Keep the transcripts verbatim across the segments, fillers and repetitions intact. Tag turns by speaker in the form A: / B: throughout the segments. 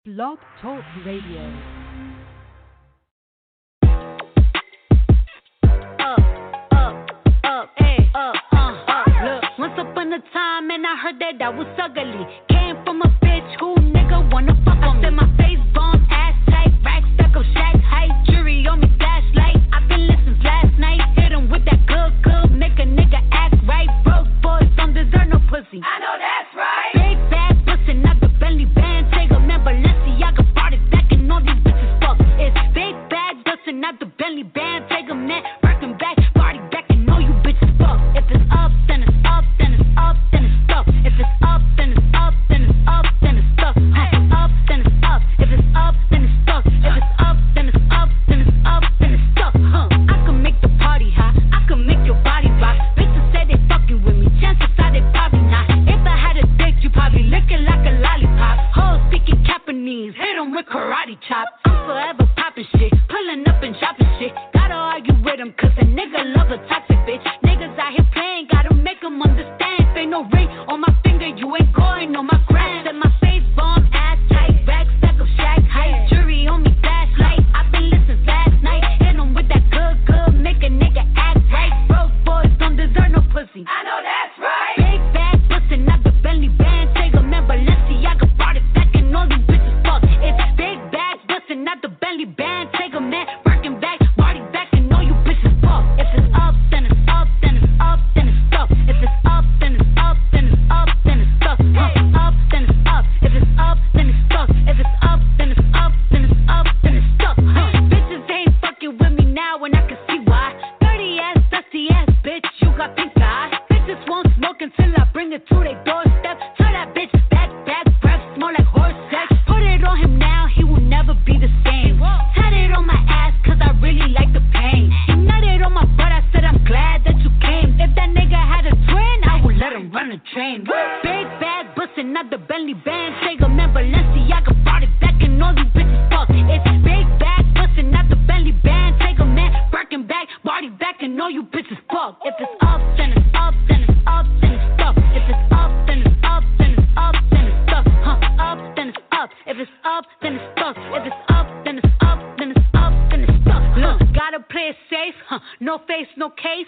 A: Blog Talk Radio.
B: Once upon a time, and I heard that I was ugly. Came from a bitch who nigga wanna fuck on me. Said my face bomb, ass tight, rack stack of shack height, jury on me flashlight. I've been listening last night, hit him with that good, good, make a nigga act right. Broke boys don't deserve no pussy. I know that's right. Big bad pussy, not the Bentley band. Take a man, Balenciaga bought it back, and all these bitches fuck. It's big bad pussy, not the Bentley band. Take a man, working back, body back, and all you bitches fuck. If it's up, then it's up. Then it's up, then it's stuck. If it's up, then it's up, then it's up, then it's stuck. If it's up, then it's up. If it's up, then it's stuck. If it's up, then it's up, then it's up, then it's stuck. Huh? I can make the party hot. I can make your body rock. Bitches say they fucking with me. Chances are they probably not. If I had a dick, you probably licking like a lollipop. Hoes speaking Japanese, hit 'em with karate chop. I'm forever popping shit, pulling up and dropping shit. Gotta argue with 'em 'cause a nigga love a toxic bitch. Niggas out here playing, gotta make 'em understand. If ain't no ring on my finger, you ain't going on my gram. Set my face bomb, ass tight, rack stack of shack height, jury on me flashlight. I've been listening last night, hit 'em with that good, good, make a nigga act right. Broke boys don't deserve no pussy. I know that's right. Big bad pussy, not the Bentley band. Take a man, Balenciaga brought it back, and all these bitches fuck. It's big bad pussy, not the Bentley band. Take a man, working back, body back, and all you bitches fuck. If it's up, then it's up, then it's up, then it's stuck. If it's up, then it's up, then it's up, then it's stuck. If it's up, then it's up. If it's up, then it's stuck. If it's up, then it's up, then it's up, then it's stuck. Huh. Bitches ain't fucking with me now, and I can see why. Dirty ass, dusty ass bitch, you got pink eye. Bitches won't smoke until I bring it to their doorstep. Tell that bitch back, back, breath, smell like horse sex. Put it on him now, he will never be the same. Tat it on my ass, 'cause I really like the pain. He nutted on my butt, I said I'm glad that you came. If that nigga had a twin, I would let him run a train. Big bad pussy, not the Bentley band. Take a man, Balenciaga brought it back, and all these bitches fuck. It's big bad pussy, not the Bentley band. Take a man, Birkin back, body back, and all you bitches fuck. If it's up, then it's up, then it's up, then it's stuck. If it's up, then it's up, then it's up, then it's stuck. Huh? Up, then it's up. If it's up, then it's stuck. If it's up, then it's up, then it's up, then it's stuck. Look, gotta play it safe. Huh? No face, no case.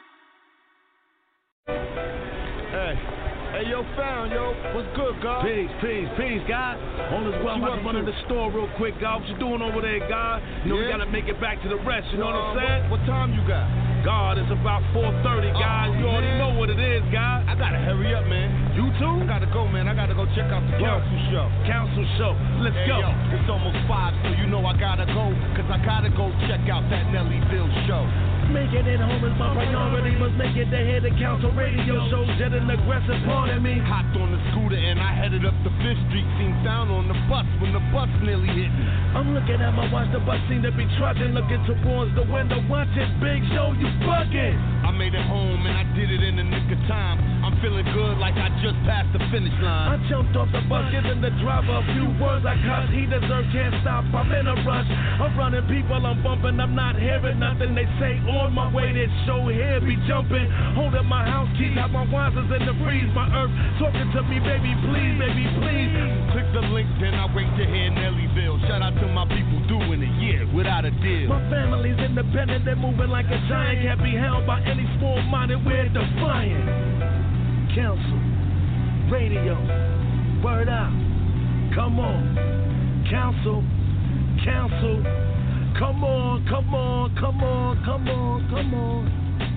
C: Hey, hey, yo, found, yo, what's good, God?
D: Peace, peace, peace, God. All is well. I'm about to run in the store real quick, God. What you doing over there, God? You know,
C: Yeah.
D: we gotta make it back to the rest, you know
C: Uh,
D: what I'm saying?
C: What, what time you got?
D: God, it's about four thirty, God.
C: Oh,
D: you already
C: man.
D: know what it is, God.
C: I gotta hurry up, man.
D: You too?
C: I gotta go, man. I gotta go check out the
D: Yo.
C: council show.
D: Council show. Let's
C: Hey,
D: go.
C: yo, it's almost five, so you know I gotta go, 'cause I gotta go check out that Nellyville show.
D: Making it home is my priority. Must make it to head of council radio shows. Yet an aggressive part of me.
C: Hopped on the scooter and I headed up to Fifth Street. Seemed down on the bus when the bus nearly hit me.
D: I'm looking at my watch. The bus seem to be trudging. Looking towards the window. Watch it, big show. You bugging.
C: I made it home and I did it in the nick of time. I'm feeling good like I just passed the finish line.
D: I jumped off the bus, giving the driver a few words I cuss. He deserves, can't stop, I'm in a rush. I'm running people, I'm bumping, I'm not hearing nothing. They say on my way, this show here be jumping. Holding my house keys, have my wisers in the freeze. My earth talking to me, baby, please, baby, please.
C: Click the link, then I wait to hear Nellyville. Shout out to my people doing it, yeah, without a deal.
D: My family's independent, they're moving like a giant. Can't be held by any small-minded, we're defiant. Council, radio, word out, come on. Council, council, come on, come on, come on, come on, come on.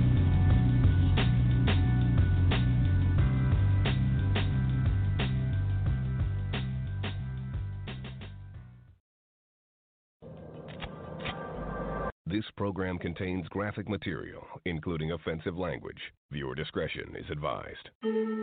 E: This program contains graphic material, including offensive language. Viewer discretion is advised.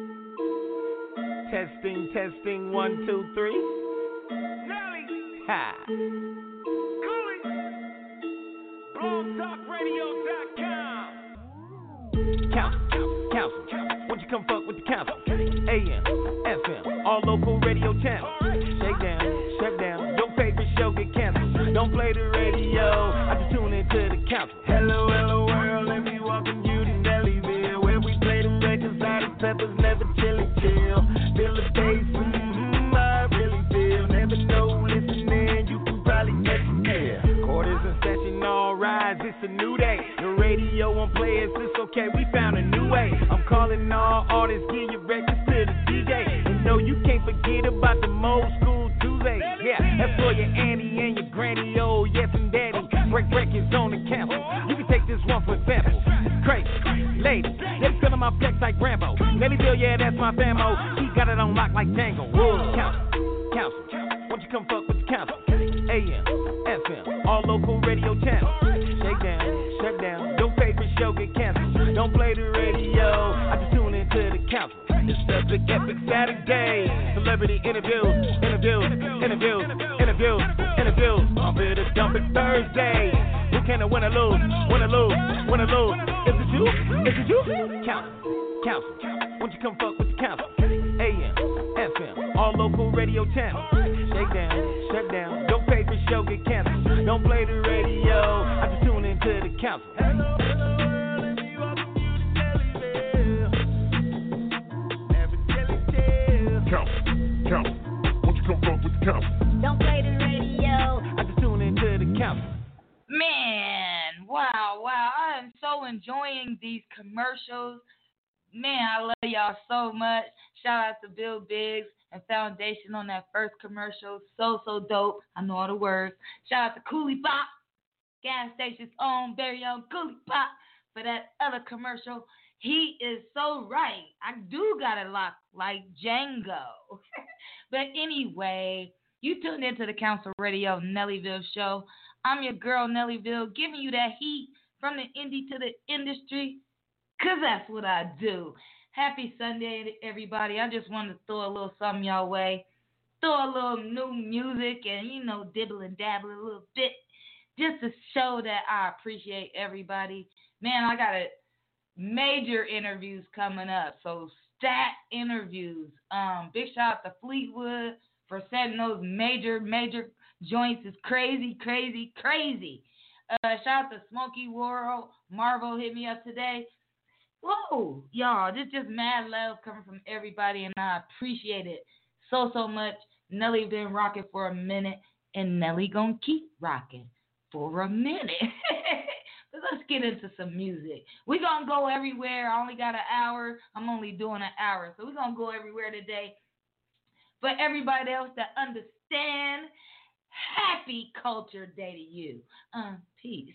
F: Testing, testing, one, two, three. Nelly! Ha! Cooley! blog talk radio dot com. Council, council, council. Won't you come fuck with the council? A M, F M, all local radio channels. Shake down, shut down. Your favorite show get canceled. Don't play the radio. I just tune into the council. Hello, hello world. Let me welcome you to Nellyville, where we play them records out of peppers, never chilly chill. Feel the bass, mm-hmm, I really feel. Never know want players, it's okay, we found a new way. I'm calling all artists, give your records to the D J. And no, you can't forget about the old school Tuesday. Yeah, that's for your auntie and your granny, oh yes and daddy. Break records on the cancel. You can take this one for example. Crazy, lady, they feeling my flex like Rambo. Nellyville, yeah, that's my famo. He got it on lock like Django. Whoa, council, council, won't you come fuck with the council? A M, F M, all local radio channels. Shake down, shut down, your favorite show get canceled. Don't play the radio, I just tune into the council. It's the big epic Saturday. Celebrity interviews, interviews, interviews, interviews, interviews. I'm here to dump it Thursday. Who can I win or lose, win or lose, win or lose? Is it you? Is it you? Council, council, won't you come fuck with the council? A M, F M, all local radio channels. Shake down, shut down, your favorite show get canceled. Don't play the radio, I just tune into the council.
C: Council, council, won't you come fuck with the council?
B: Don't play the radio,
F: I just tune into the council.
G: Man, wow, wow. I am so enjoying these commercials. Man, I love y'all so much. Shout out to Bill Biggs and Foundation on that first commercial. So, so dope. I know all the words. Shout out to Coolie Pop, gas station's own very own Coolie Pop, for that other commercial. He is so right. I do got it locked like Django. But anyway, you tuned into the Council Radio Nellyville show. I'm your girl, Nellyville, giving you that heat from the indie to the industry, because that's what I do. Happy Sunday, everybody. I just wanted to throw a little something y'all way, throw a little new music and, you know, dibble and dabble a little bit, just to show that I appreciate everybody. Man, I got a major interviews coming up, so stat interviews. Um, big shout out to Fleetwood for setting those major, major joints. Is crazy, crazy, crazy. Uh, shout out to Smokey World. Marvel hit me up today. Whoa, y'all, this just mad love coming from everybody, and I appreciate it so, so much. Nelly been rocking for a minute, and Nelly gonna keep rocking for a minute. Let's get into some music. We're going to go everywhere. I only got an hour. I'm only doing an hour. So we're going to go everywhere today. For everybody else that understand, happy Culture Day to you. Um, peace.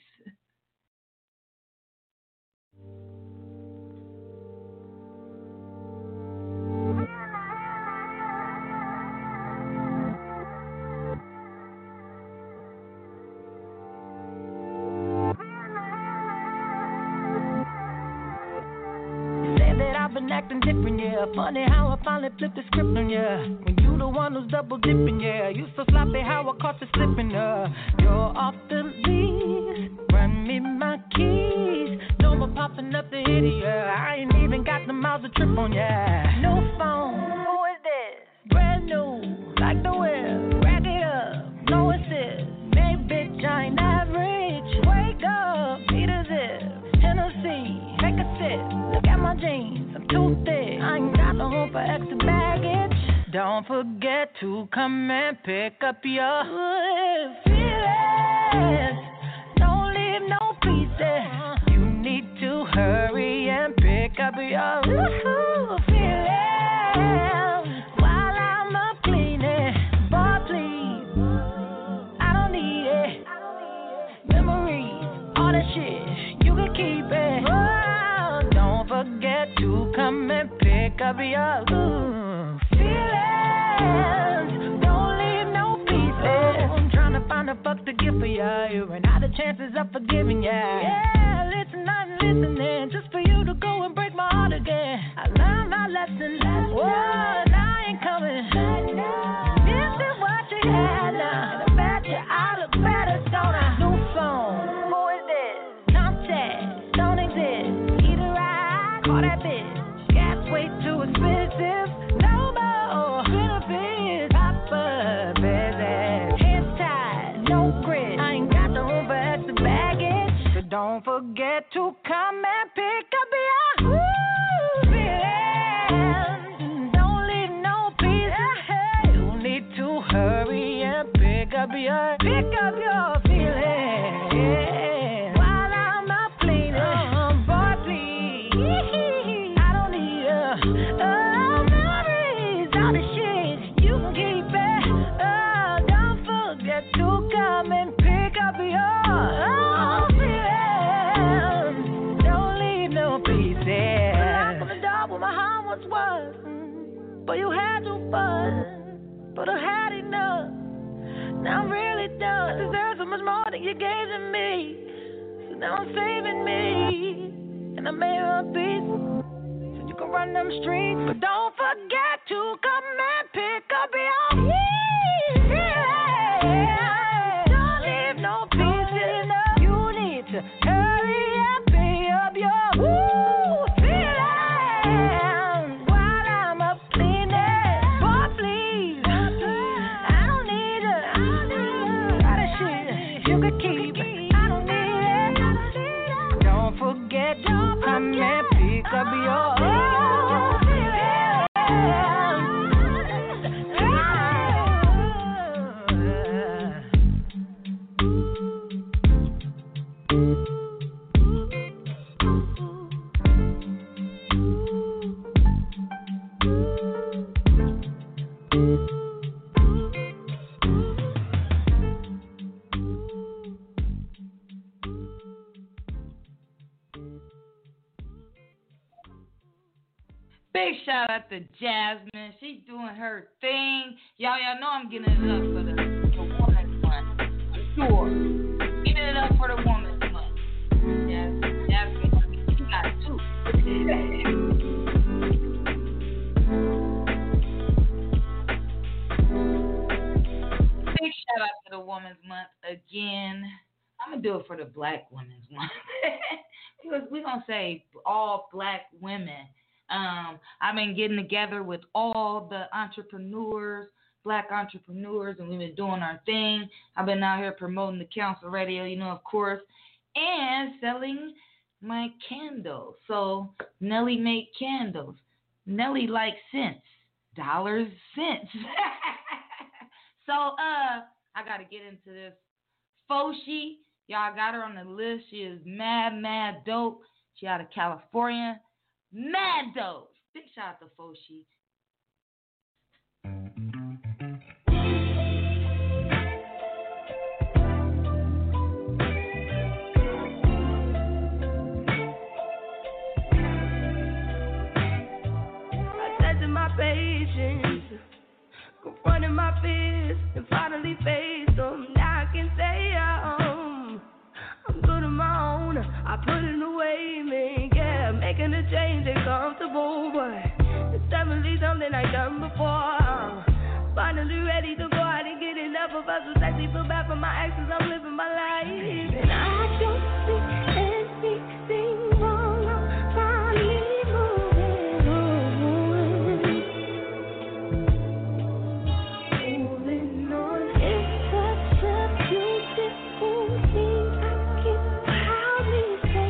H: Acting different, yeah. Funny how I finally flipped the script on ya. When you the one who's double dipping, yeah. You so sloppy how I caught you slipping, uh. You're off the leash, run me my keys. No more popping up the idiot. I ain't even got the miles to trip on, yeah. No phone, who is this? Brand new, like the whip. Rack it up, no assist. Maybe bitch, I ain't average. Wake up, beat a zip. Tennessee, take a sip. Look at my jeans. Too thick. I ain't got no room for extra baggage. Don't forget to come and pick up your feelings. Don't leave no pieces. You need to hurry and pick up your feelings while I'm up cleaning. Boy, please, I don't need it. Memories, all that shit, you can keep it. Oh, don't forget to come and pick up your ooh, feelings. Don't leave no pieces. I'm trying to find a fuck to give for ya. You ran out of chances of forgiving ya. Yeah, listen, I'm listening just for you to go and break my heart again. I learned my lesson. Whoa, I ain't coming. This is what you had now. And I bet you I look better, don't I? New phone. Who is this? Contact. Don't exist. Either I call that bitch. Gas way too expensive. No more benefits. Papa business. Hands tied. No grit. I ain't got the room for extra baggage. So don't forget to come and pick up your ooh, feelings. Don't leave no pieces. You need to hurry and pick up your pick up your feelings. While I'm up cleaning. I deserve so much more than you gave to me. So now I'm saving me, and I made her peace, so you can run them streets. But don't forget to come and pick up your keys. Yeah. Don't leave no pieces. You need to hurry and pay up your woo feelings while I'm up cleaning. Boy, please, I don't need it. All that shit you could keep. I don't need it. Don't forget to come and pick up your
G: Big shout out to Jasmine. She's doing her thing. Y'all, y'all know I'm getting it up for the, the woman's month. For sure. Giving it up for the woman's month. Jasmine, Jasmine, you got it too. Big shout out to the woman's month again. I'm going to do it for the black women's month. Because we're going to say all black women. Um, I've been getting together with all the entrepreneurs, black entrepreneurs, and we've been doing our thing. I've been out here promoting the council radio, you know, of course, and selling my candles. So Nelly made candles. Nelly likes cents, dollars, cents. So uh, I got to get into this. Foshi, y'all got her on the list. She is mad, mad dope. She out of California. Mad dope. Big shout out to Foshi.
I: I tested my patience, confronted my fears, and finally faced them. Now I can say um, I'm good on my own. I put it away, man. Making a change and comfortable, but it's definitely something I've done before. Finally ready to go out and get enough of us. Was actually feel bad for my actions. I'm living my life, and I don't see anything wrong. I'm finally moving on. Moving on. It's such a beautiful thing. I can proudly say.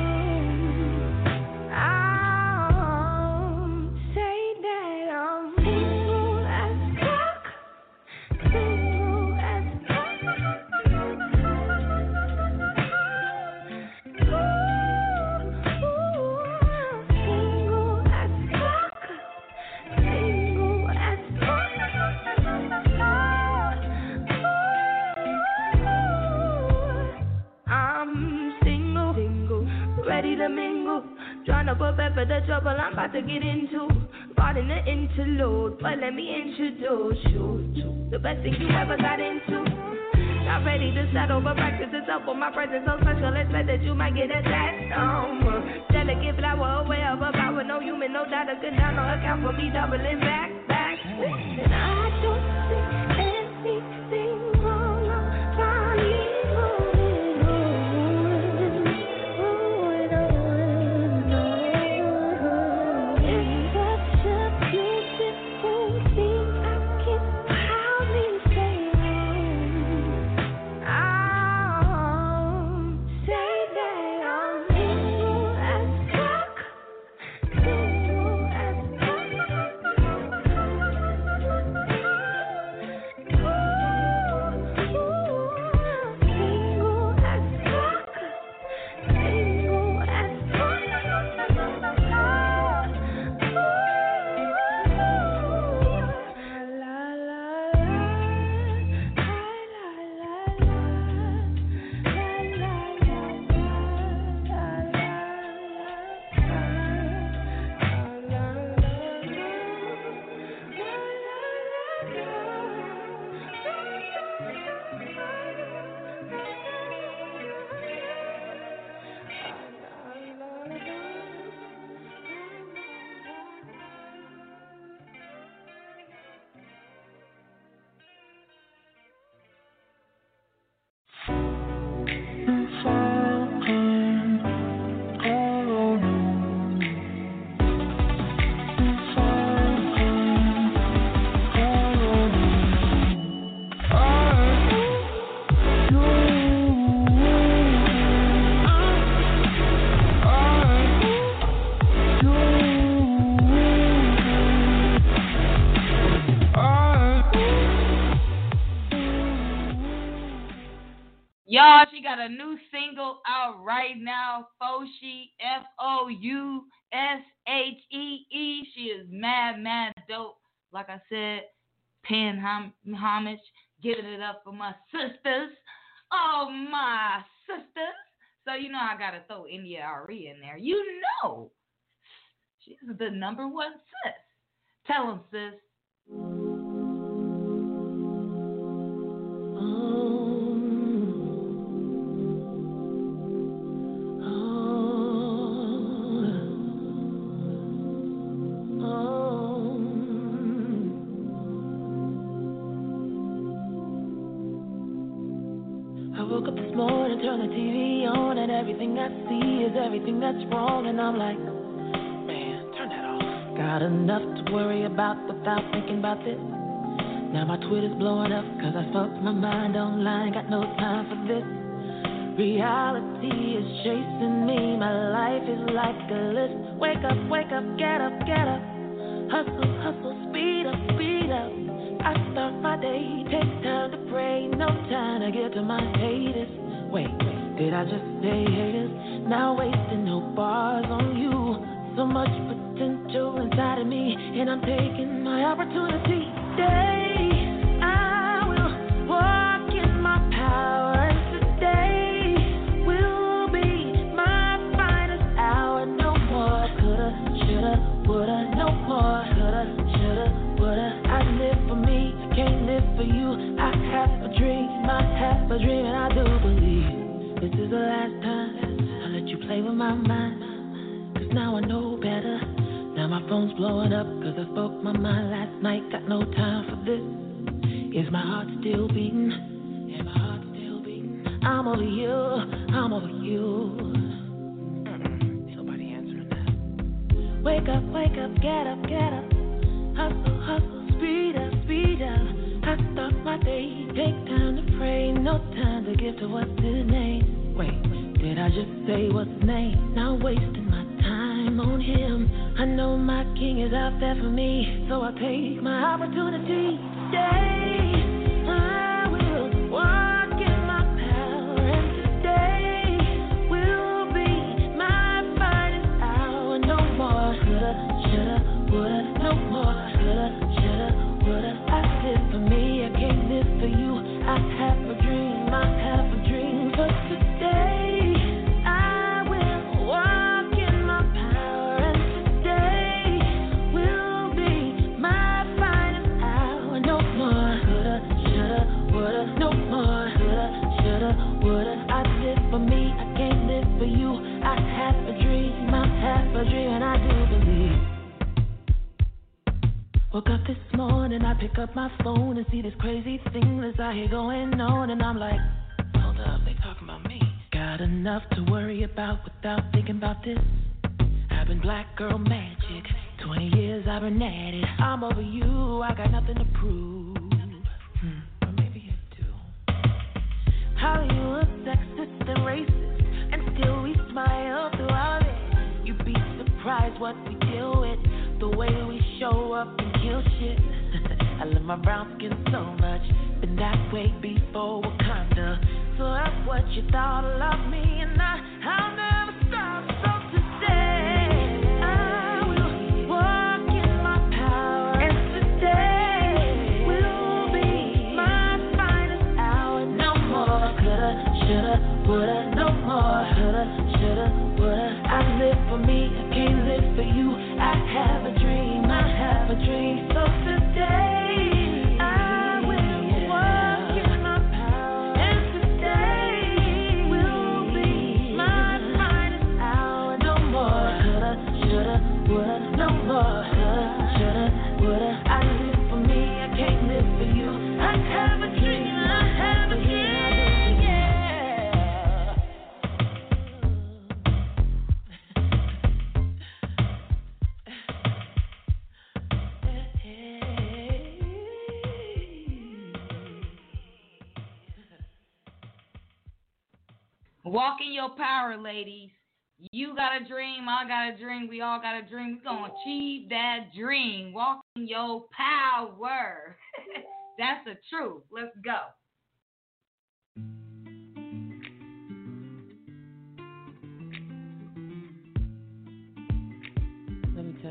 I: Trying to prepare for the trouble I'm about to get into. Pardon the interlude, but let me introduce you to the best thing you ever got into. Not ready to settle, but practice itself for my presence so special. Expect that you might get attached. Um, delicate flower, aware of a power. No human, no data could down or account for me doubling back, back. And I don't see anything wrong. I'm finally moving on. Moving on. It's such a beautiful thing. I can proudly say. I'll say that I'm single as fuck. Single as fuck.
G: Y'all, she got a new single out right now, Foshee, F O U S H E E. She is mad, mad dope. Like I said, paying hom- homage, giving it up for my sisters. Oh, my sisters. So, you know, I got to throw India Arie in there. You know, she's the number one sis. Tell them, sis.
H: Everything I see is everything that's wrong, and I'm like, man, turn that off. Got enough to worry about without thinking about this. Now my Twitter's blowing up, cause I fucked my mind online, got no time for this. Reality is chasing me, my life is like a list. Wake up, wake up, get up, get up. Hustle, hustle, speed up, speed up. I start my day, take time to pray, no time to get to my haters. Wait, wait. Did I just say haters? Now wasting no bars on you. So much potential inside of me, and I'm taking my opportunity. Today, I will walk in my power, and today will be my finest hour. No more coulda, shoulda, woulda. No more coulda, shoulda, woulda. I live for me, I can't live for you. I have a dream, I have a dream, and I do believe this is the last time I let you play with my mind. Cause now I know better. Now my phone's blowing up cause I spoke my mind last night. Got no time for this. Is my heart still beating? Yeah, my heart still beating. I'm over you, I'm over you. Mm-mm. Ain't nobody answering that. Wake up, wake up, get up, get up. Hustle, hustle, speed up, speed up. I start my day, take time to pray, no time to give to what's his name. Wait, did I just say what's his name? Now wasting my time on him. I know my king is out there for me, so I take my opportunity. Today, I will walk in my power, and today will be my finest hour. No more coulda, shoulda, woulda. No more coulda, shoulda, woulda. I live for me, I can't live for you. I have a dream, I have a dream. But today, I will walk in my power, and today will be my finest hour. No more coulda, shoulda, woulda. No more coulda, shoulda, woulda. I live for me, I can't live for you. I have a dream, I have a dream, and I do believe. Woke up this morning, I pick up my phone and see this crazy thing that's out here going on, and I'm like, hold up, they talking about me. Got enough to worry about without thinking about this. I've been black girl magic, twenty years I've been at it. I'm over you, I got nothing to prove. Hmm, or maybe you do. Hollywood sexist and racist, and still we smile through all of it. You'd be surprised what we deal with. The way we show up and kill shit. I love my brown skin so much. Been that way before Wakanda. So that's what you thought of me, and I, I'll never stop. So today, I will walk in my power, and today will be my finest hour. No more coulda, shoulda, woulda. No more coulda, shoulda, woulda. I live for me, I can't live for you. I have a dream, I have a dream. So today, I will walk in my power, and today will be my finest hour. No more coulda, shoulda, woulda. No more coulda, shoulda, woulda. I live for me, I can't live for you. I have a dream, I have a dream.
G: Walk in your power, ladies. You got a dream, I got a dream, we all got a dream. We're going to achieve that dream. Walk in your power. That's the truth. Let's go.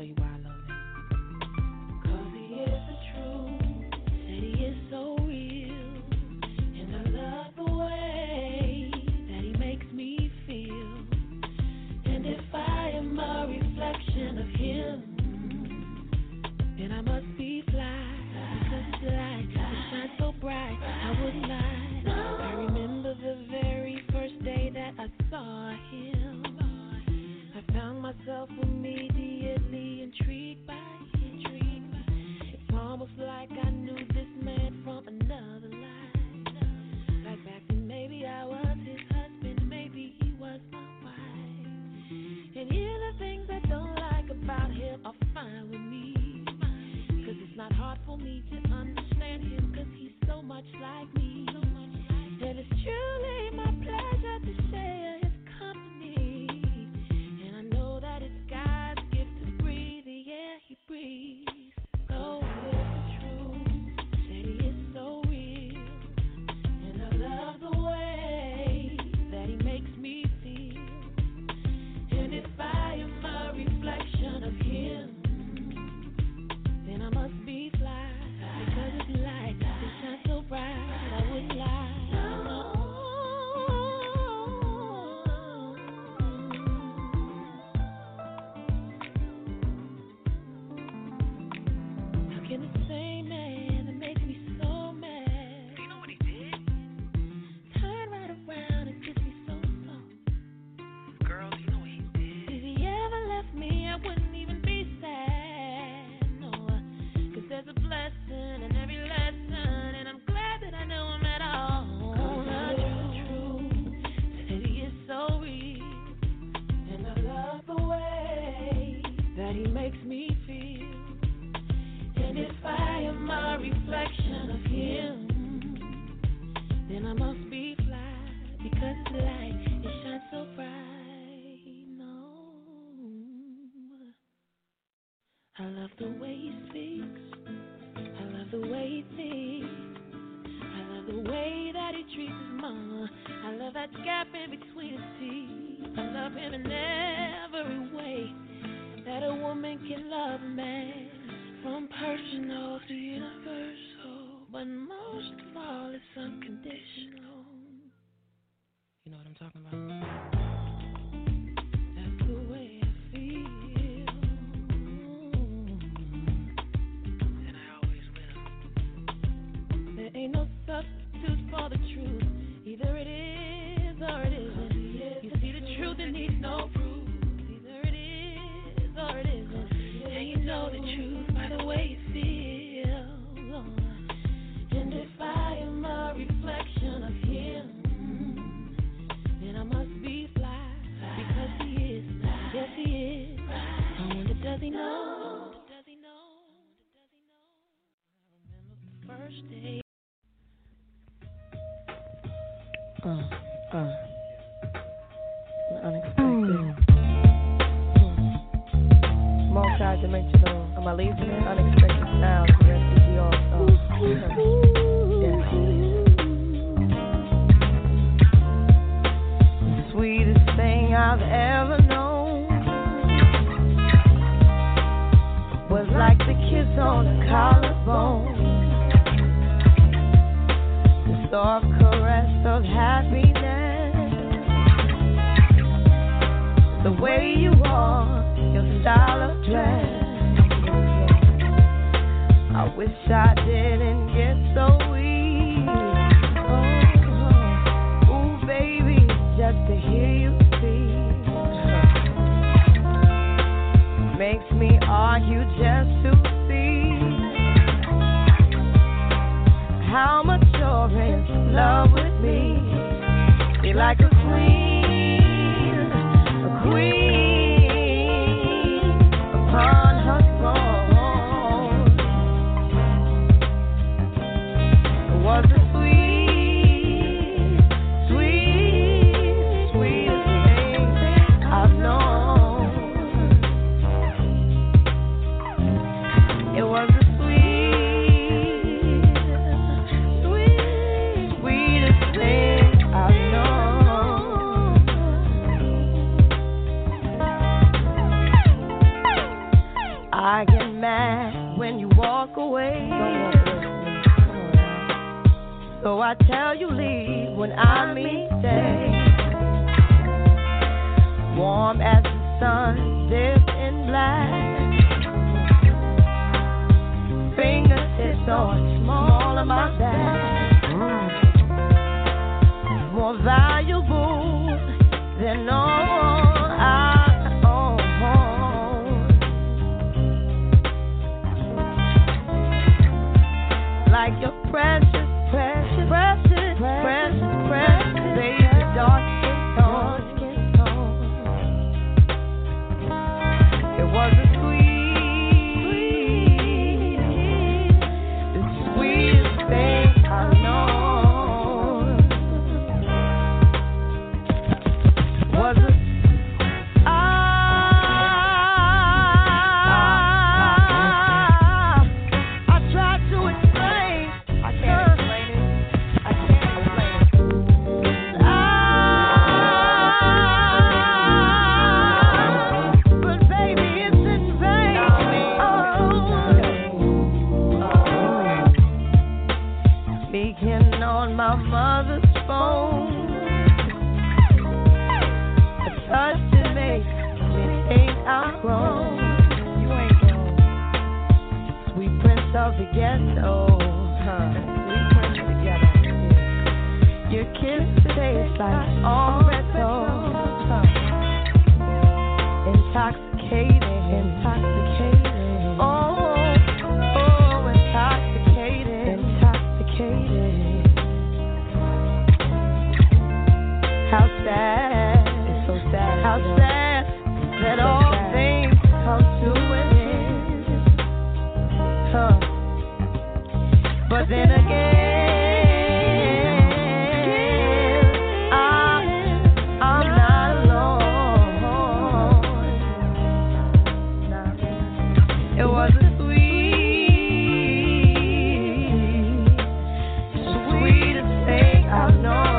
J: tell you why I love him.
H: Cause he is the truth, said he is so real, and I love the way that he makes me feel. And if I am a reflection of him, then I must be fly, because his light, it shines so bright, I wouldn't lie. I remember the very first day that I saw him. I found myself immediately intrigued by him. It's almost like I knew this man from another life. Like back then, maybe I was his husband, maybe he was my wife. And here the things I don't like about him are fine with me. Cause it's not hard for me to understand him, cause he's so much like me. And it's truly my pleasure to share his company. And I know that it's God's gift to breathe the air he breathes. So is the truth, said he is so real. And I love the way that he makes me feel. And if I am a reflection of him, then I must be fly, because his light, it shines so bright, I wouldn't lie. I love the way he speaks. I love the way he thinks. I love the way that he treats his mama. I love that gap in between his teeth. I love him in every way that a woman can love a man, from personal to universal, but most of all, it's unconditional. You know what I'm talking about? That's the way I feel, and I always will. There ain't no substitute for the truth. Either it is or it isn't. You see, the truth, it needs no proof. Either it is or it isn't. And you know the truth by the way you feel. And if I am a reflection of him, then I must be fly, because he is. Yes, he is. I wonder, does he know? Does he know? Does he know? I remember the first day.
J: Uh, uh, unexpected. Mm. Multi-dimensional. Am I leaving it? Unexpected sounds. The rest is yours. Oh, yeah. The sweetest thing I've ever known was like the kiss on the collarbone, the soft caress of happiness, the way you walk, your style of dress. I wish I didn't get so weak. Oh, ooh, baby, just to hear you speak makes me argue just to see how much you're in love with me. You're like a queen, a queen upon her throne. It was a sweet, sweet, sweetest thing I've known. It was a sweet, sweet, sweetest thing I've known. tell you leave when I mean stay. Warm as the sun dipped in black. Fingertips on small of my back. More valuable than all I own. Like your precious, precious, precious, precious, precious, baby, dark skin tone. It was a sweet, the sweetest thing I know. Was it? Ah, I tried to explain. I can't explain it. I can't explain it. Ah, but baby, it's in vain. Oh, speaking on my mother's phone. Touch to make me think I'm grown. You ain't grown. Sweet prince of the ghetto. Huh. Sweet prince of the ghetto. Your kiss tastes like Oretto. Huh. Intoxicating. Intoxicating. Oh, oh, intoxicating. Intoxicating. How sad. How sad that all things come to an end. Huh. But then again, I'm, I'm not alone. It was a sweet, sweetest thing I've known.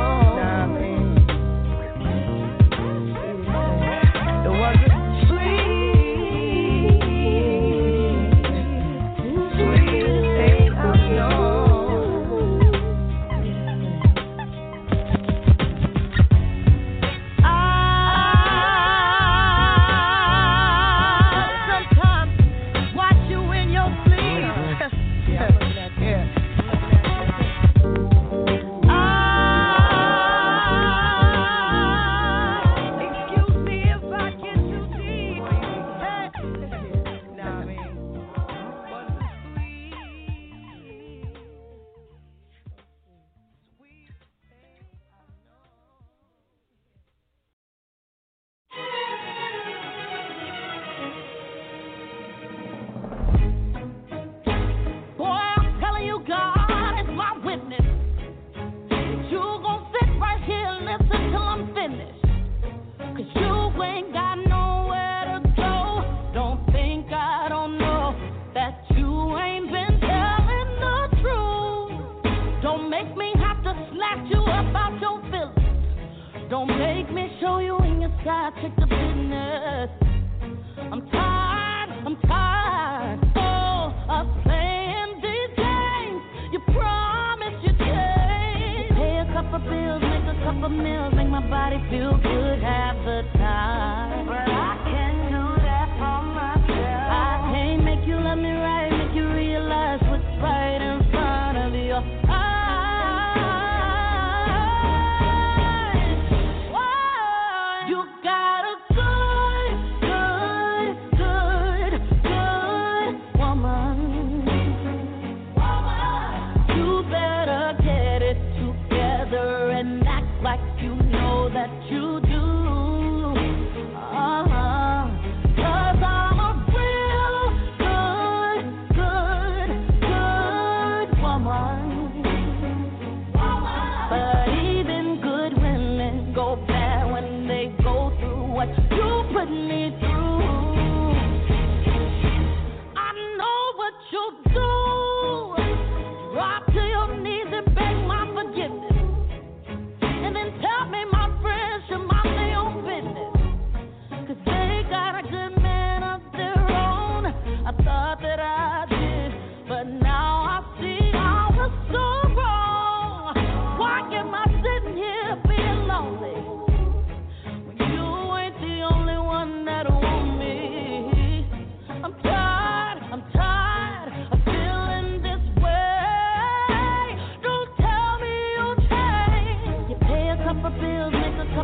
H: But now I see I was so wrong. Why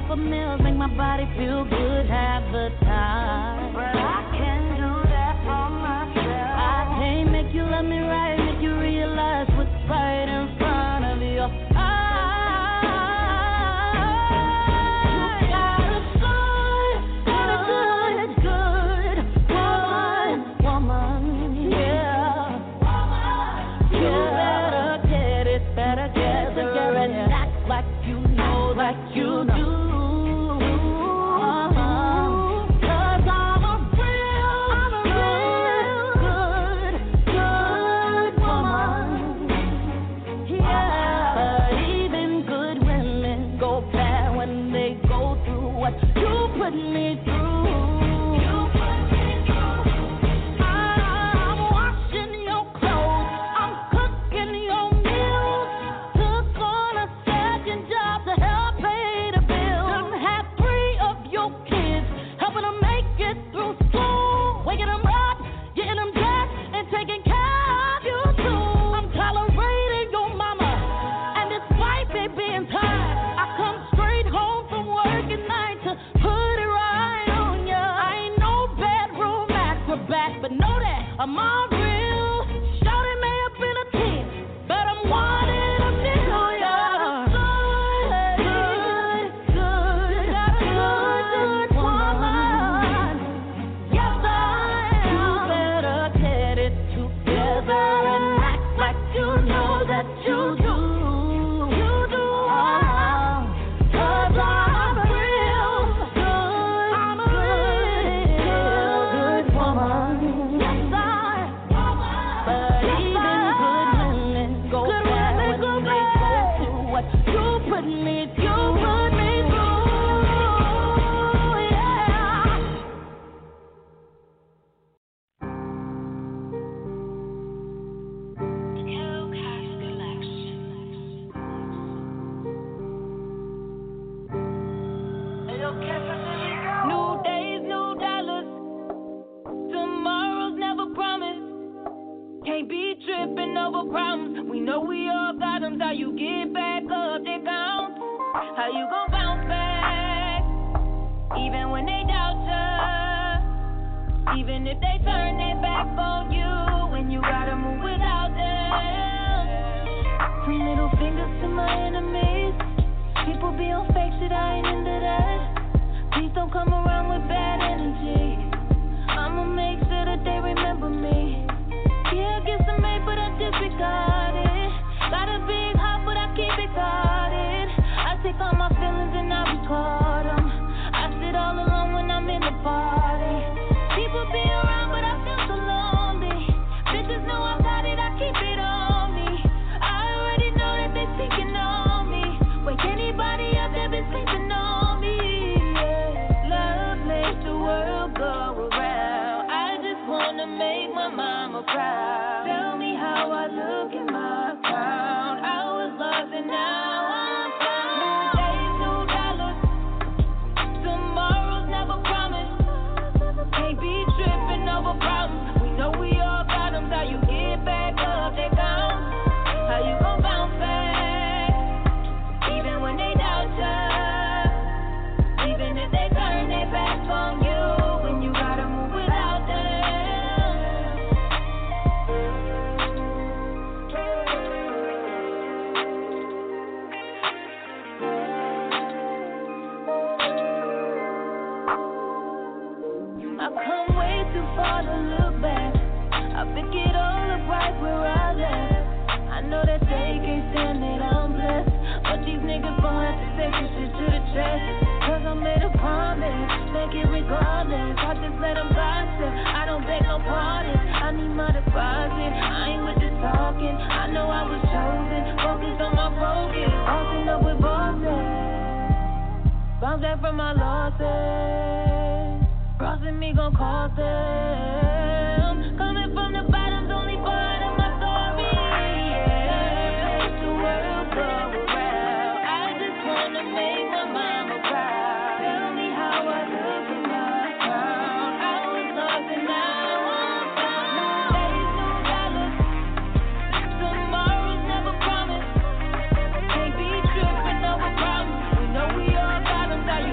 B: for meals, make my body feel good half the time. But I can't do that for myself. I can't make you love me right, make you realize what's right in front of your eyes. I'm all real. Shawty may have been a ten, but I'm one in a million. Good, good, got a good, good woman. Yes, I am. You better get it together and act like you know that you do. You do. Cause I'm real good. I'm a real good woman. Tripping over problems. We know we all got them. How you get back up, they count. How you gon' bounce back? Even when they doubt ya. Even if they turn their back on you. When you gotta move without them. Some little fingers to my enemies. People be on fake shit, I ain't into that. Please don't come around with bad energy. I'ma make sure that they remember me. Yeah, I get some made, but I disregard it. Got a big heart, but I keep it guarded. I take all my feelings and I record them. I sit all alone when I'm in the party. People be around, but I feel so lonely. Bitches know I got it, I keep it on me. I already know that they speaking on me. Wake anybody up that been sleeping on me. Yeah. Love makes the world go around. I just wanna make my mama proud. Tell me how I look in my crown. I was lost and now I'm found. New days, new dollars. Tomorrow's never promised. Can't be tripping over problems. We know we all got them. How you get back up, they count. How you gon' bounce back? Even when they doubt ya. Even if they turn their back on you. When you gotta move without them. I've come way too far to look back. I pick it all up right where I left. I know that they can't stand that I'm blessed, but these niggas gon' have to take this shit to the chest. Cause I made a promise, make it regardless. I just let them gossip, I don't beg no pardon. I need my deposit, I ain't with the talking. I know I was chosen, focused on my focus. Bossing up with bosses, bounce back from my losses. Crossing me gon' cost them. Coming from the bottom's only part of my story. Yeah, make the world go around. I just wanna make my mama proud. Tell me how I look in my crown. I was lost and now I'm found. New days, new dollars. Tomorrow's never promised. Can't be tripping over problems. We know we all got them. How you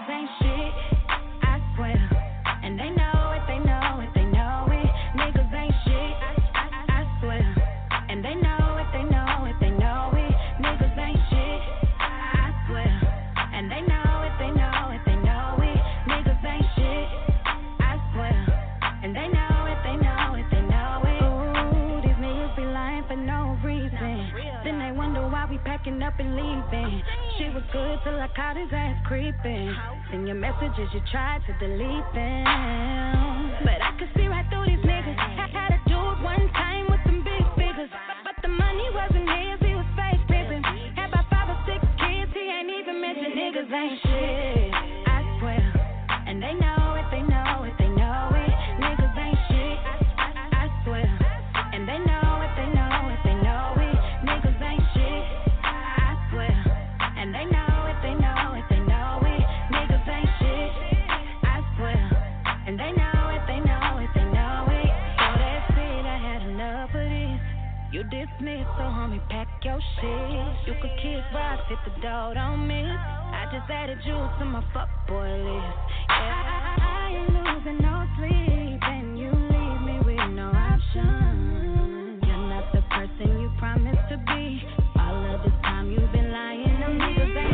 B: niggas ain't shit, I swear. And they know it, they know it, they know it. Niggas ain't shit, I, I, I swear. And they know it, they know it, they know it. Niggas ain't shit, I swear. And they know it, they know it, they know it. Niggas ain't shit, I swear. And they know it, they know it, they know it. Ooh, these niggas be lying for no reason. Then they wonder why we packing up and leaving. Shit was good till I caught his ass creeping. Send your messages, you tried to delete them. But I could see right through these niggas. I had a dude one time with some big figures. But, but the money wasn't his, he was fake pimping. Had about five or six kids, he ain't even mentioned. Niggas ain't shit, I swear. And they know it, they know it, they know it. Niggas ain't shit, I, I, I swear. And they know it, they know it, they know it. Niggas ain't shit, I swear. And they know it, they know it, they know it. Niggas ain't shit, I swear. And they know it, they know it, they know it. So that's it, I had enough of this. You dismissed, so homie, pack your shit. You could kiss rocks if the door don't miss. I just added you to my fuckboy list. Yeah, I, I ain't losing no sleep, and you leave me with no option. You're not the person you promised to be. All of this time you've been lying to me.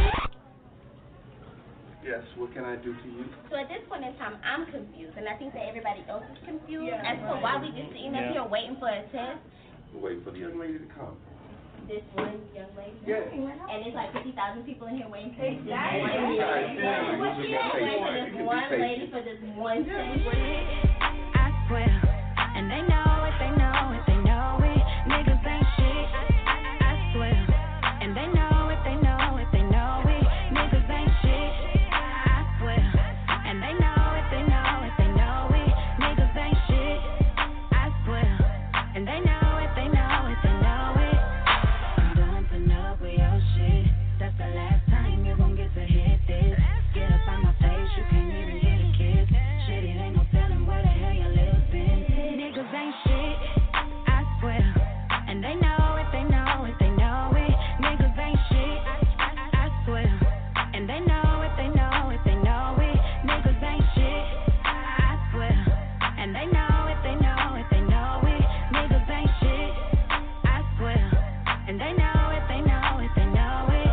K: Yes, what can I do to you?
L: So at this point in time, I'm confused, and I think that everybody else is confused
K: Yeah.
L: as to why we just sitting up
K: Yeah.
L: here waiting for a test.
K: Wait for the young lady to come.
L: This one young lady.
K: Yes.
L: And it's like fifty thousand people in here waiting for
K: Exactly.
L: this one.
K: Exactly.
L: What she
K: Yeah.
L: waiting for this
K: You can be
L: one
K: patient.
L: lady for this one test.
B: I swear. And they know it, they know it, they know it. Niggas ain't shit, I swear. And they know it, they know it, they know it. Niggas ain't shit, I swear. And they know it, they know it, they know it. Niggas ain't shit, I swear. And they know it, they know it, they know it. I'm done putting up with your shit. That's the last time you gon' get to hit this. Get up on my face, you can't even get a kiss. Shit, it ain't no telling where the hell your lips been. Niggas ain't shit, I swear. And they know it, they know it, they know it. Niggas ain't shit, I swear. And they know it, they know it, they know it. Niggas ain't shit, I swear. And they know it, they know it, they know it. Niggas ain't shit, I swear. And they know it, they know it, they know it.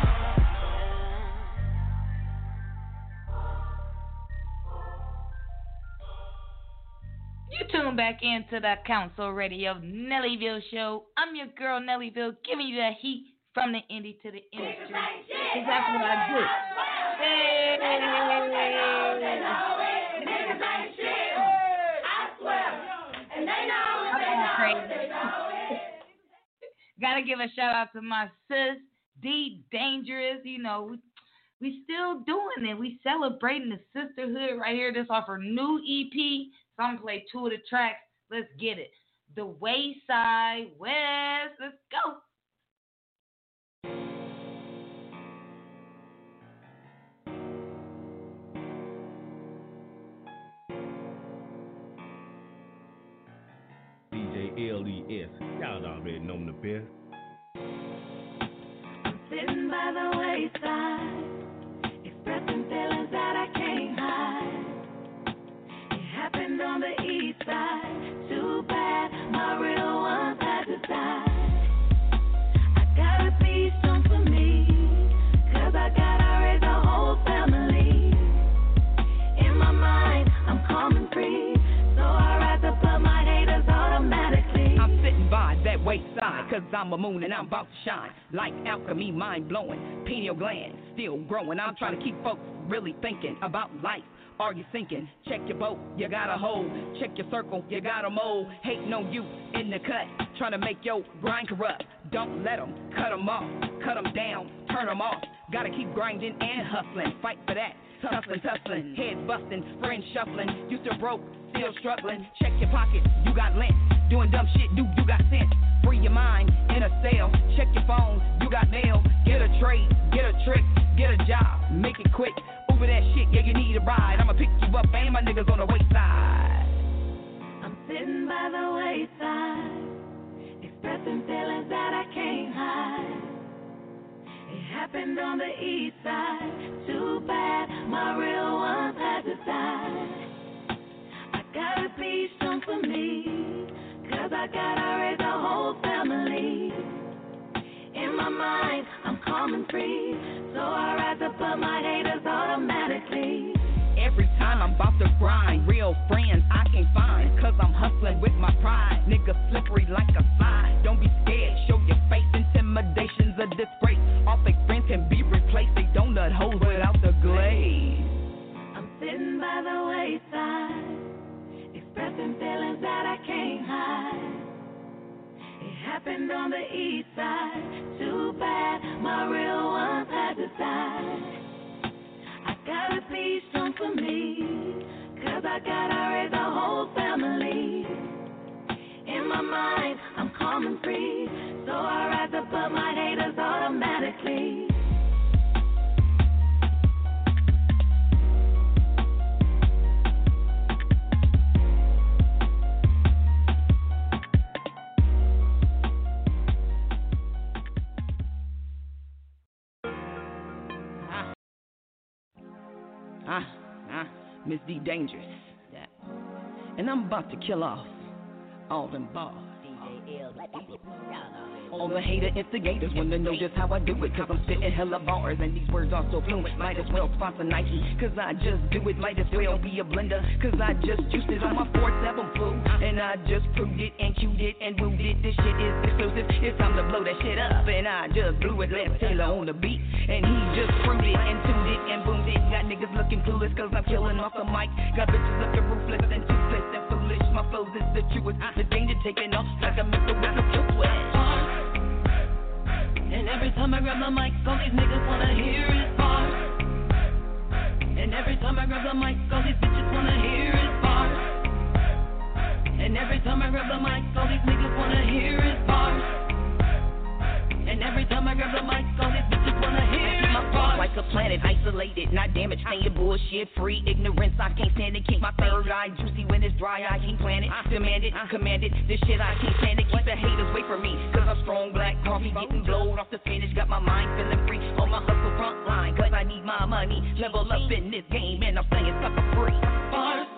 G: You tune back into the Council Radio Nellyville show. I'm your girl Nellyville, giving you that heat from the indie to the industry. Because that's what I do. Gotta give a shout out to my sis, D Dangerous. You know, we, we still doing it. We celebrating the sisterhood right here. This off her new E P. So I'm gonna play two of the tracks. Let's get it. The Wayside West. Let's go.
C: D J L E S, y'all already know the best.
B: Sitting by the wayside, expressing feelings that I can't hide. It happened on the east side. Too bad my real ones had to die. I gotta be strong for me, 'cause I gotta raise a whole family. In my mind, I'm calm and free, so I rise above my haters automatically.
M: I'm sitting by that wayside, 'cause I'm a moon and I'm about to shine. Like alchemy, mind blowing, pineal gland still growing. I'm trying to keep folks really thinking about life. Are you sinking? Check your boat, you got a hole. Check your circle, you got a mole. Hating on you in the cut, trying to make your grind corrupt. Don't let them cut them off, cut them down, turn them off. Gotta keep grinding and hustling, fight for that. Tussling, tussling, heads busting, friends shuffling. You still broke, still struggling. Check your pockets, you got lint. Doing dumb shit, dude, you got sense. Free your mind in a sale. Check your phone, you got mail. Get a trade, get a trick, get a job, make it quick. Over that shit, yeah, you need a ride. I'ma pick you up, and my niggas on the wayside.
B: I'm sitting by the wayside, expressing feelings that I can't hide. It
H: happened on the east side. Too bad my real ones had to die. I gotta be strong for me, cause I gotta raise a whole family. In my mind, I'm calm and free, so I rise above my haters automatically.
M: Every time I'm about to grind, real friends I can't find, cause I'm hustling with my pride. Nigga slippery like a slide. Don't be scared, show your face. Intimidation's a disgrace. All fake friends can be replaced. They donut hoes without the glaze.
H: I'm sitting by the wayside, expressing feelings that I can't hide. It happened on the east side. Too bad my real ones had to die. I gotta be strong for me, cause I gotta raise a whole family. In my mind, I'm calm and free, so I rise above my haters automatically.
M: Ah, ah, Miss D Dangerous. Yeah. And I'm about to kill off all them bars. All the hater instigators wanna know just how I do it, cause I'm spitting hella bars and these words are so fluent. Might as well sponsor Nike, cause I just do it. Might as well be a blender, cause I just juiced it on my fourth album, fool. And I just proved it and cued it and wooed it. This shit is exclusive, it's time to blow that shit up. And I just blew it, left Taylor on the beat, and he just screwed it and tuned it and boomed it. Got niggas looking clueless, cause I'm killing off the mic. Got bitches looking ruthless and toothless and foolish. My flows is the truest, the danger taking off like a missile with no kill switch.
H: And every time I grab the mic, all these niggas wanna hear is bars. And every time I grab the mic, all these bitches wanna hear is bars. And every time I grab the mic, all these niggas wanna hear is bars. And every time I grab the mic, all these bitches wanna hear is bars.
M: Like a planet isolated, not damaged, staying bullshit free. Ignorance, I can't stand it. Keep my third eye juicy when it's dry. I can't plan it, demand it, command it. This shit I can't stand it. Keep the haters away from me, cause I'm strong black coffee, getting blowed off the finish. Got my mind feeling free on my hustle front line, cause I need my money. Level up in this game, and I'm saying sucker free.
H: Bars.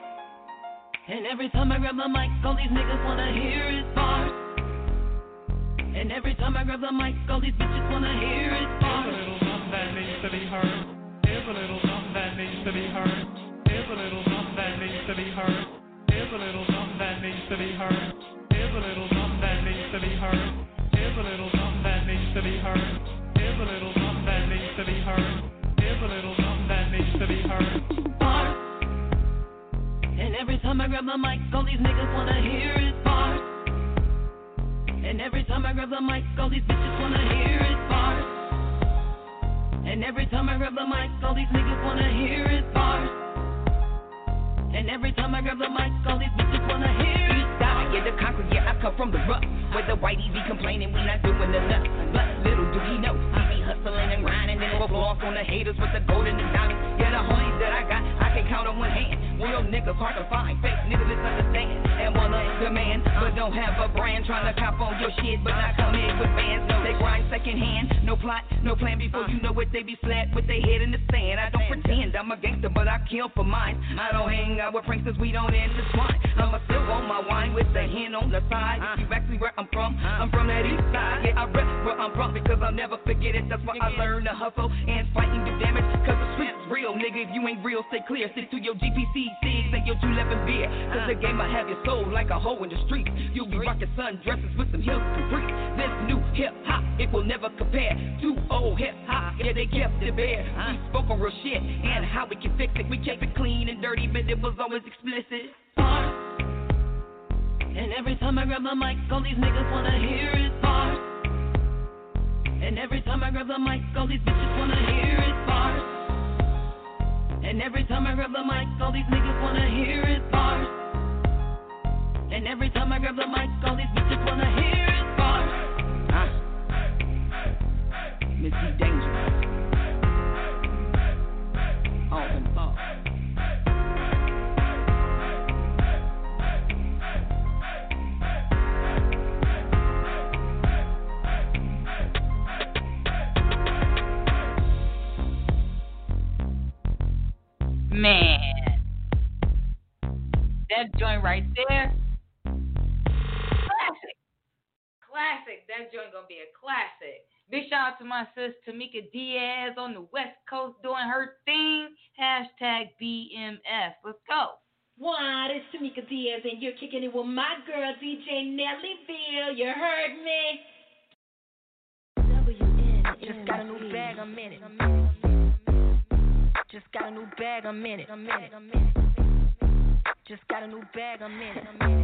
H: And every time I grab the mic, all these niggas wanna hear is bars. And every time I grab the mic, all these bitches wanna hear is bars.
N: Here's a little something that needs to be heard. Here's a little something that needs to be heard. Here's a little something that needs to be heard. Here's a little something that needs to be heard. Here's a little something that needs to be heard. Here's a little something that needs to be heard. Here's a little something that needs to be heard. Here's a little something that needs to be heard.
H: Bars. And every time I grab the mic, all these niggas wanna hear is bars. And every time I grab the mic, all these bitches wanna hear is bars. And every time I grab the mic, all these niggas wanna hear is bars. And every time I grab the mic, all these bitches wanna hear is bars.
M: Yeah, the concrete, yeah, I come from the rough, where the whitey be complaining we not doing enough. But little do he know, we be hustling and grinding, and we'll blow off on the haters with the gold and the diamonds. Yeah, the honeys that I got, I can count on one hand. Real niggas hard to find, fake niggas misunderstand and wanna demand, but don't have a brand. Trying to cop on your shit, but not come in with bands. No, they grind second hand, no plot, no plan. Before you know it, they be flat with their head in the sand. I don't pretend I'm a gangster, but I kill for mine. I don't hang out with pranksters, we don't intertwine. I'ma still on my wine with the hen on the side. If you ask me where I'm from, I'm from that east side. Yeah, I rep where I'm from because I'll never forget it. That's why I learned to hustle and fight and do damage. Cause the street's real, nigga. If you ain't real, stay clear. Stick to your G P C Cs and your two eleven beer. Cause the game I have your soul like a hoe in the street. You'll be rocking sundresses with some heels to breathe. This new hip hop, it will never compare to old hip hop. Yeah, they kept it bare. We spoke on real shit and how we can fix it. We kept it clean and dirty, but it was always explicit.
H: And every time I grab the mic, all these niggas wanna hear is bars. And every time I grab the mic, all these bitches wanna hear is bars. And every time I grab the mic, all these niggas wanna hear is bars. And every time I grab the mic, all these bitches wanna hear is bars.
M: Huh? Miss D Dangerous. All them bars.
G: joint right there. Classic. Classic. That joint gonna be a classic. Big shout out to my sis Tamika Diaz on the West Coast doing her thing. Hashtag B M F. Let's go.
O: What? It's Tamika Diaz and you're kicking it with my girl D J Nellyville. You heard me? Just got a new bag a minute. Just got a new bag a minute. Just got a new bag a minute.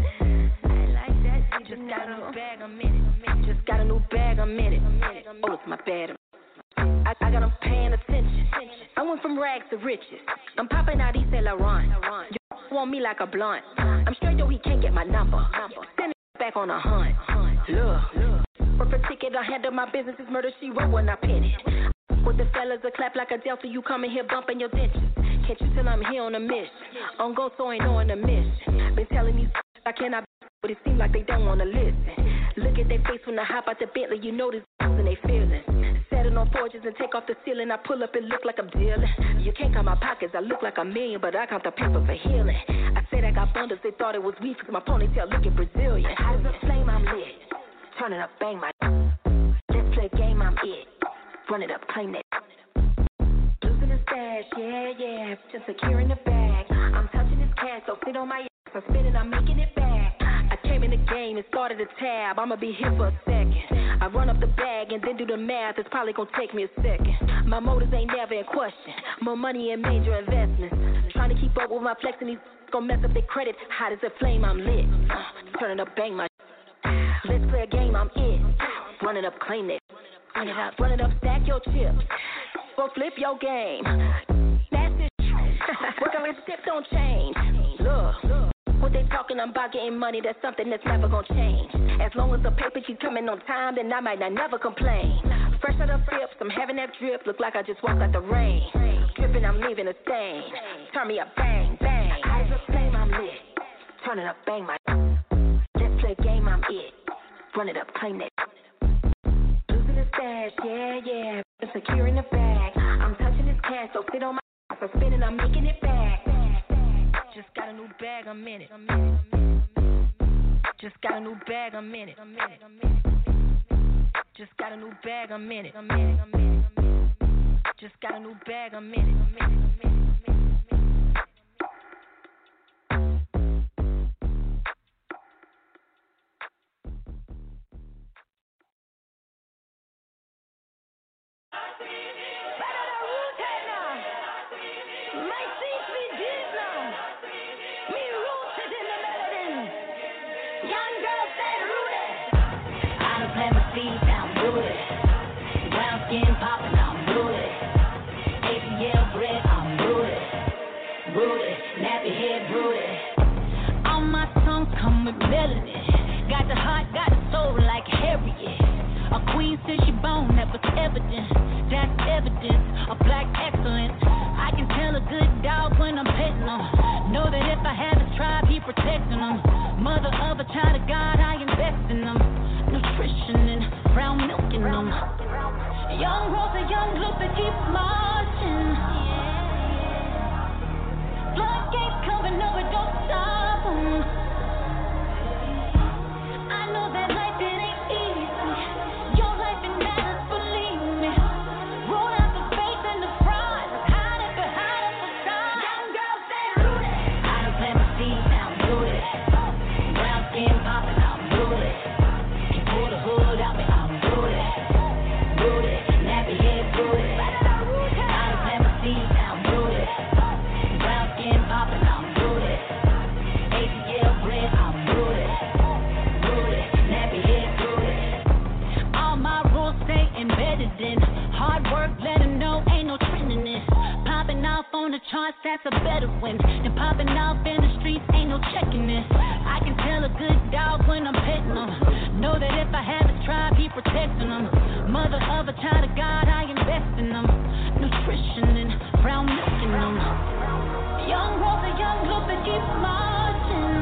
O: I like that. Just got a new bag a minute. Just got a new bag a minute. Oh, it's my bad. I, I got them paying attention. I went from rags to riches. I'm popping out East Saint Laurent. You want me like a blunt. I'm straight though he can't get my number. Send it back on a hunt. Look. For a ticket, I handle my business is murder, she wrote when I pin it. With the fellas, a clap like a Delta, you coming here bumping your dentures. Can't you tell I'm here on a mission? On go, so ain't on a mission. Been telling these I cannot, but it seems like they don't wanna listen. Look at their face when I hop out the Bentley, you know this and they feeling. Setting on porches and take off the ceiling, I pull up and look like I'm dealing. You can't count my pockets, I look like a million, but I count the paper for healing. I said I got bundles, they thought it was weed, cause my ponytail looking Brazilian. Hot as a flame, I'm lit. Turn it up, bang my. Let's play a game, I'm it. Run it up, claim that. Blues in the stash, yeah, yeah. Just securing the bag. I'm touching this cash, so sit on my ass. I'm spinning, I'm making it back. I came in the game and started a tab. I'ma be here for a second. I run up the bag and then do the math. It's probably gonna take me a second. My motives ain't never in question. More money and major investments. Trying to keep up with my flexing, these gonna mess up their credit. Hot as a flame, I'm lit. Uh, turn it up, bang my. Let's play a game, I'm it. Run it up, claim it. Run it up, run it up, stack your chips. Go flip your game. That's it. Working with stiff don't change. Look, what they talking about getting money, that's something that's never gonna change. As long as the paper keep coming on time, then I might not never complain. Fresh out of fips, I'm having that drip. Look like I just walked out the rain. Dripping, I'm leaving a stain. Turn me up, bang, bang. Eyes a flame, I'm lit. Turn it up, bang my. Let's play a game, I'm it. Run it up, claim it. Losing the stash, yeah, yeah. I'm securing the bag. I'm touching this cash, so sit on my ass. I'm spinning, I'm making it back. Just got a new bag a minute. Just got a new bag a minute. Just got a new bag a minute. Just got a new bag a minute.
B: Got the heart, got the soul like Harriet. A queen since she born, that was evident. That's evidence of black excellence. I can tell a good dog when I'm petting him. Know that if I have a tribe, he protecting them. Mother of a child of God, I invest in them. Nutrition and brown milk in them. Young Rosa, young Luther, keep marching. Floodgates coming over, don't stop them. On the charts, that's a better win. And popping off in the streets, ain't no checking this. I can tell a good dog when I'm petting him. Know that if I have a tribe, he protecting them. Mother of a child of God, I invest in them. Nutrition and brown milk in them. Young Rosa, young Luther, keep marching.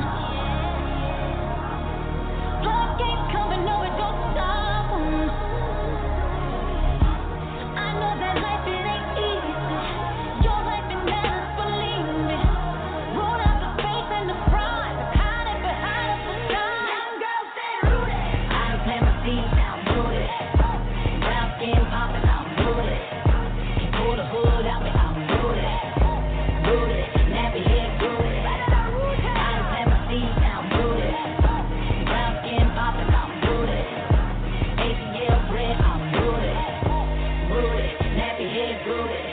B: Floodgates coming over, don't stop them. I know that life, it ain't easy. Your life, it matters, believe me. Roll out the face and the pride.
O: rooted. Brown skin poppin', I'm rooted. Can pull the hood out me, I'm rooted. Rooted, nappy head rooted. I done plant my seeds, now I'm rooted. Brown skin poppin', I'm rooted. A T L bread, I'm rooted. Rooted, nappy head rooted.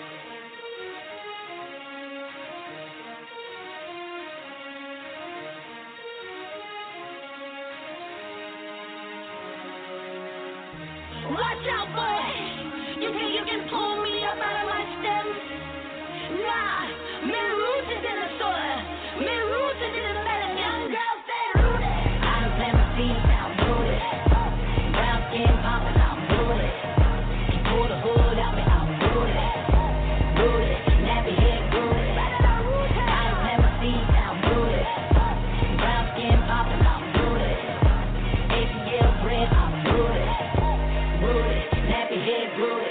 B: Watch out, boy. You think you can pull me up out of my stems? Nah, me rooted in the soil. Me rooted in the bed. Young girl, stay rooted.
O: I done plant my seeds, now I'm rooted. Brown skin poppin', I'm rooted. Can pull the hood out me, I'm rooted. Rooted, nappy head rooted. I done plant my seeds, now I'm rooted. Brown skin poppin', I'm rooted. A T L bread, I'm rooted. Rooted, nappy head rooted.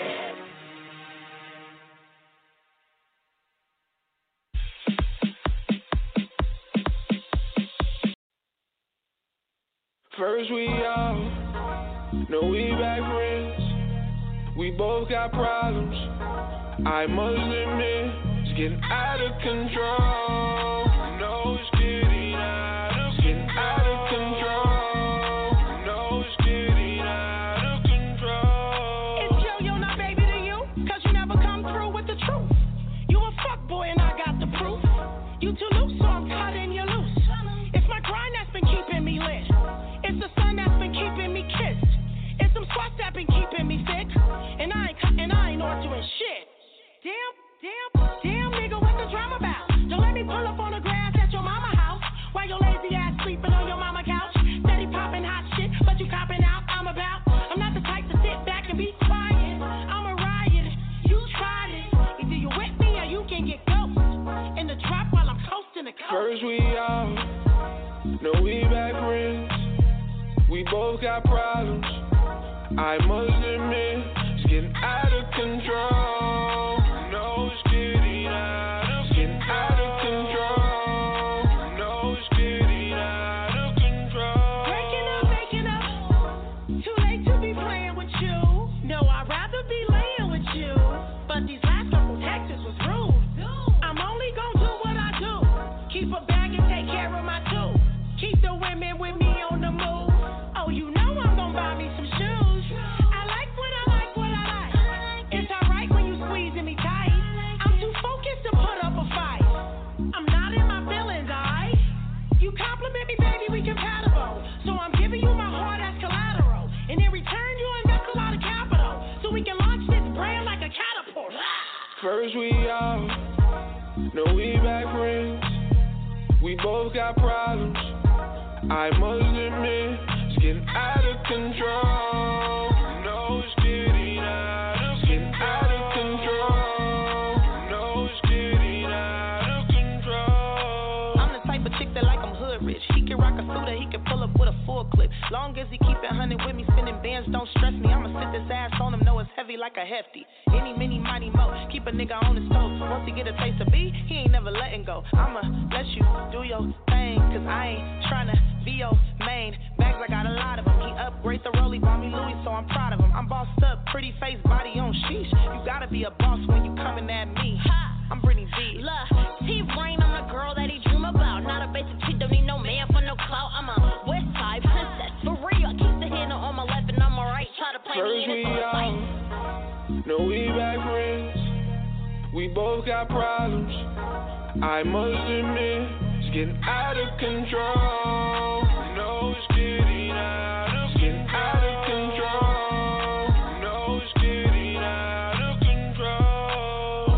P: First we out, no we back friends. We both got problems. I must admit, it's getting out of control. No, it's getting out of control. Getting out of control. No, it's getting out of control.
Q: It's yo-yo, not baby to you, cause you never come through with the truth. You a fuck boy and I got the proof. You too loose, so I'm cutting you loose. It's my grind that's been keeping me lit. It's the sun that's been keeping me kissed. It's some squats that been keeping me thick. And I ain't cutting, I ain't not doing shit. Damn, damn, damn, nigga, what the drama about? Don't let me pull up on the grass at your mama house while your lazy ass sleeping on your mama couch. Steady popping hot shit, but you copping out. I'm about. I'm not the type to sit back and be quiet. I'm a riot. You tried it. Either you with me or you can get ghost in the trap while I'm coasting the coast.
P: First we out, no we back friends. We both got problems. I must admit, it's getting out of control. No, it's getting out of it's getting out of control. No, it's getting out of control.
Q: Breaking up, making up. Too late to be playing with you. No, I'd rather be laying with you. But these last couple texts was rude. I'm only gonna do what I do. Keep a bag and take care of my two. Keep the women with me on the move. Oh, you know I'm gonna buy me some shoes. I like what I like, what I like. It's alright when you squeezing me tight. I'm too focused to put up a fight. I'm not in my feelings, alright? You compliment me, baby, we compatible. So I'm giving you my heart as collateral. And in return, you invest a lot of capital. So we can launch this brand like a catapult.
P: First we out, no we back friends. We both got problems. I must admit, it's getting out of control. No, it's getting out of it's getting out of control. No, it's getting out of control.
Q: I'm the type of chick that like I'm hood rich. He can rock a suit and he can pull up with a full clip. Long as he keep it hundred with me, spinning bands don't stress me. I'ma sit this ass on him, know it's heavy like a hefty. Any, mini, mighty, mo. Keep a nigga on his toes. Once he get a taste of B, he ain't never letting go. I'ma let you do your thing, cause I ain't tryna be your main. Bags, I got a lot of them. He upgrade the Rollie, bought me Louis, so I'm proud of him. I'm bossed up, pretty face, body on sheesh. You gotta be a boss when you coming at me. I'm Brittany B.
B: Look, T-Rain, I'm the girl that he dream about. Not a basic chick, don't need no man for no clout. I'm a West Side princess, for real. I keep the handle on my left and I'm alright. Try to play
P: First
B: me in
P: we
B: a fight.
P: out, no we back friends. We both got problems. I must admit, it's getting out of control. No, it's getting out of it's getting out of control. No, it's getting out of control.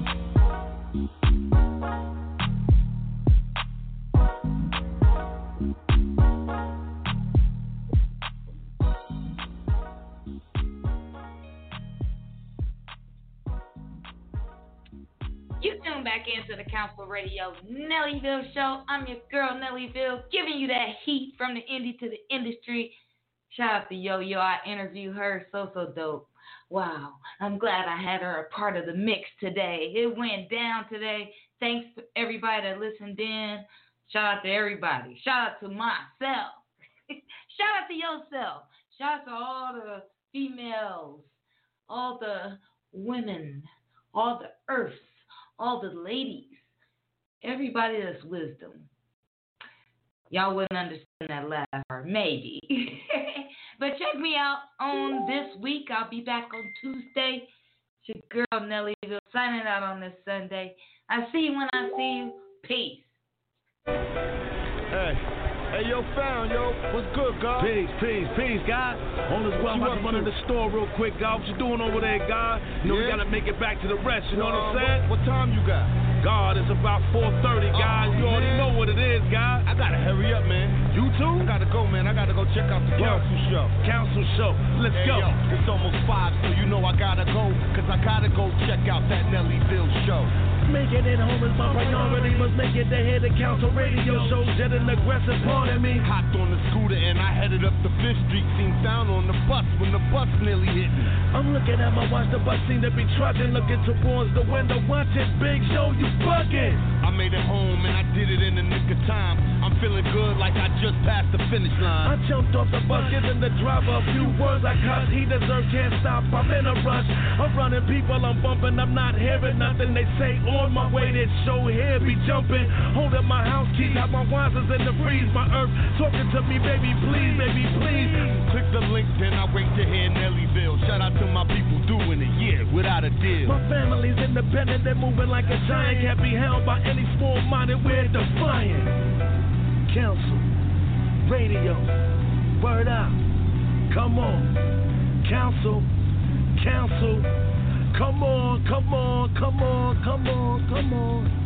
G: You tune back into the Council Radio Nellyville Show. I'm your girl Nellyville, giving you that heat from the indie to the industry. Shout out to Yo Yo. I interviewed her, so so dope. Wow, I'm glad I had her a part of the mix today. It went down today. Thanks to everybody that listened in. Shout out to everybody. Shout out to myself. Shout out to yourself. Shout out to all the females, all the women, all the earths, all the ladies, everybody that's wisdom. Y'all wouldn't understand that last part, maybe. But check me out on this week. I'll be back on Tuesday. It's your girl, Nellyville, signing out on this Sunday. I see you when I see you. Peace.
D: Hey. Hey, yo, found, yo. What's good, God? Peace, peace, peace, God. All is well. I'm about to run in the store real quick, God. What you doing over there, God? You know, yeah. we got to make it back to the rest, you know uh, what I'm saying? What, what time you got? God, it's about four thirty, guys. Oh, you already man. know what it is, God. I got to hurry up, man. You too? I got to go, man. I got to go check out the yo. council show. Council show. Let's hey, go. Yo, it's almost five, so you know I got to go, because I got to go check out that Nellyville show. Making it home is my priority. Must make it to hear the council radio show. Jet an aggressive part of me. Hopped on the scooter and I headed up the Fifth Street. Seen down on the bus when the bus nearly hit me. I'm looking at my watch. The bus seemed to be trudging. Looking towards the window. Watch it, big show. You bugging. I made it home and I did it in the nick of time. I'm feeling good like I just passed the finish line. I jumped off the bus, giving the driver a few words I cussed. He deserves, can't stop. I'm in a rush. I'm running people. I'm bumping. I'm not hearing nothing they say. On my way, that show here be jumping. Holding my house keys, have my wisers in the freeze. My earth talking to me, baby, please, baby, please. Click the link, then I wait to hear Nellyville. Shout out to my people doing it, yeah, without a deal. My family's independent, they're moving like a giant. Can't be held by any small-minded, we're defiant. Council, radio, word out. Come on, council, council. Come on, come on, come on, come on, come on.